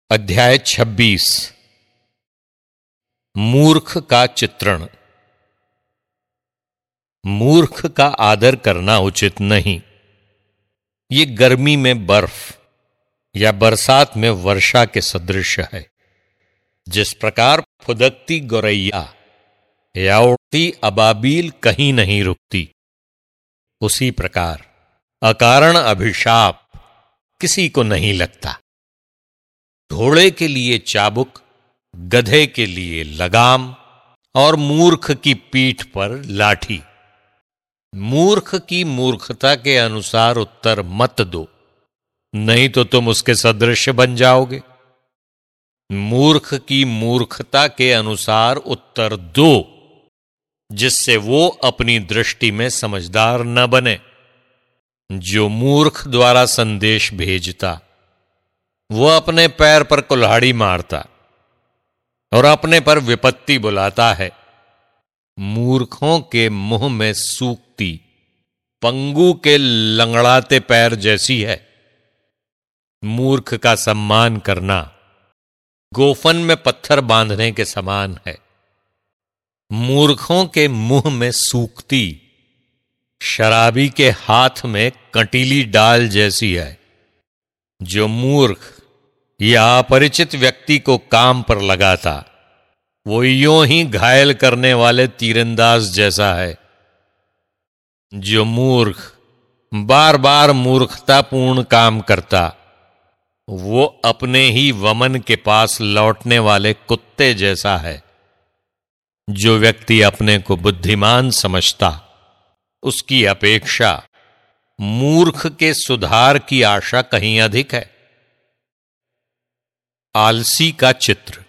अध्याय 26 मूर्ख का चित्रण। मूर्ख का आदर करना उचित नहीं। ये गर्मी में बर्फ या बरसात में वर्षा के सदृश है। जिस प्रकार फुदकती गौरैया या उड़ती अबाबील कहीं नहीं रुकती, उसी प्रकार अकारण अभिशाप किसी को नहीं लगता। घोड़े के लिए चाबुक, गधे के लिए लगाम और मूर्ख की पीठ पर लाठी। मूर्ख की मूर्खता के अनुसार उत्तर मत दो, नहीं तो तुम उसके सदृश बन जाओगे। मूर्ख की मूर्खता के अनुसार उत्तर दो, जिससे वो अपनी दृष्टि में समझदार न बने। जो मूर्ख द्वारा संदेश भेजता, वो अपने पैर पर कुल्हाड़ी मारता और अपने पर विपत्ति बुलाता है। मूर्खों के मुंह में सूखती पंगु के लंगड़ाते पैर जैसी है। मूर्ख का सम्मान करना गोफन में पत्थर बांधने के समान है। मूर्खों के मुंह में सूखती शराबी के हाथ में कंटीली डाल जैसी है। जो मूर्ख या अपरिचित व्यक्ति को काम पर लगाता, वो यूं ही घायल करने वाले तीरंदाज जैसा है। जो मूर्ख बार बार मूर्खतापूर्ण काम करता, वो अपने ही वमन के पास लौटने वाले कुत्ते जैसा है। जो व्यक्ति अपने को बुद्धिमान समझता, उसकी अपेक्षा मूर्ख के सुधार की आशा कहीं अधिक है। आलसी का चित्र।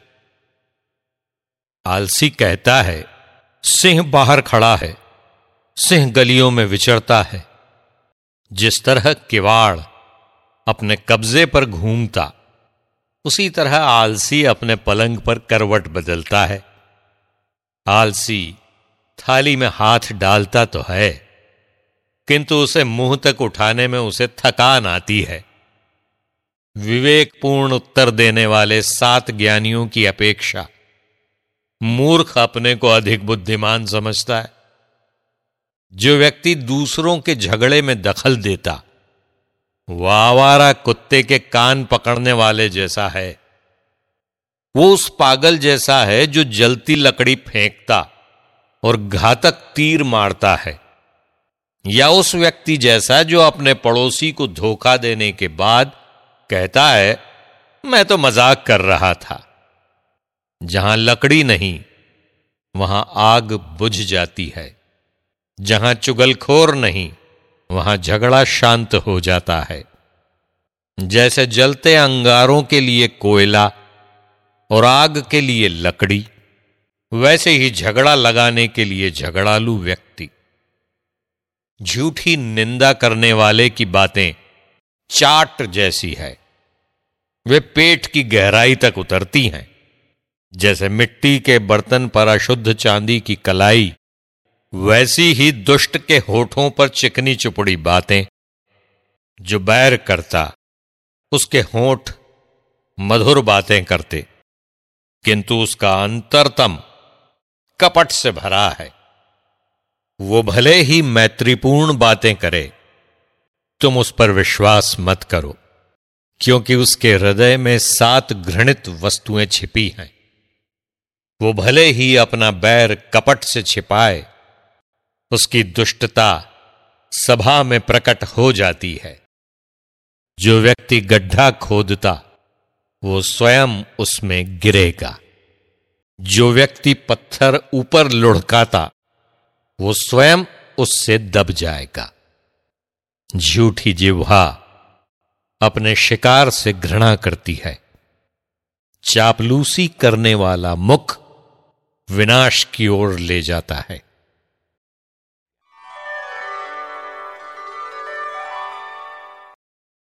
आलसी कहता है, सिंह बाहर खड़ा है, सिंह गलियों में विचरता है। जिस तरह किवाड़ अपने कब्जे पर घूमता, उसी तरह आलसी अपने पलंग पर करवट बदलता है। आलसी थाली में हाथ डालता तो है, किंतु उसे मुंह तक उठाने में उसे थकान आती है। विवेकपूर्ण उत्तर देने वाले 7 ज्ञानियों की अपेक्षा मूर्ख अपने को अधिक बुद्धिमान समझता है। जो व्यक्ति दूसरों के झगड़े में दखल देता, वह आवारा कुत्ते के कान पकड़ने वाले जैसा है। वो उस पागल जैसा है जो जलती लकड़ी फेंकता और घातक तीर मारता है, या उस व्यक्ति जैसा जो अपने पड़ोसी को धोखा देने के बाद कहता है, मैं तो मजाक कर रहा था। जहां लकड़ी नहीं, वहां आग बुझ जाती है। जहां चुगलखोर नहीं, वहां झगड़ा शांत हो जाता है। जैसे जलते अंगारों के लिए कोयला और आग के लिए लकड़ी, वैसे ही झगड़ा लगाने के लिए झगड़ालू व्यक्ति। झूठी निंदा करने वाले की बातें चाट जैसी है, वे पेट की गहराई तक उतरती हैं। जैसे मिट्टी के बर्तन पर अशुद्ध चांदी की कलाई, वैसी ही दुष्ट के होठों पर चिकनी चुपड़ी बातें। जो बैर करता, उसके होठ मधुर बातें करते, किंतु उसका अंतरतम कपट से भरा है। वो भले ही मैत्रीपूर्ण बातें करे, तुम उस पर विश्वास मत करो, क्योंकि उसके हृदय में 7 घृणित वस्तुएं छिपी हैं। वो भले ही अपना बैर कपट से छिपाए, उसकी दुष्टता सभा में प्रकट हो जाती है। जो व्यक्ति गड्ढा खोदता, वो स्वयं उसमें गिरेगा। जो व्यक्ति पत्थर ऊपर लुढ़काता, वो स्वयं उससे दब जाएगा। झूठी जिह्वा अपने शिकार से घृणा करती है। चापलूसी करने वाला मुख विनाश की ओर ले जाता है।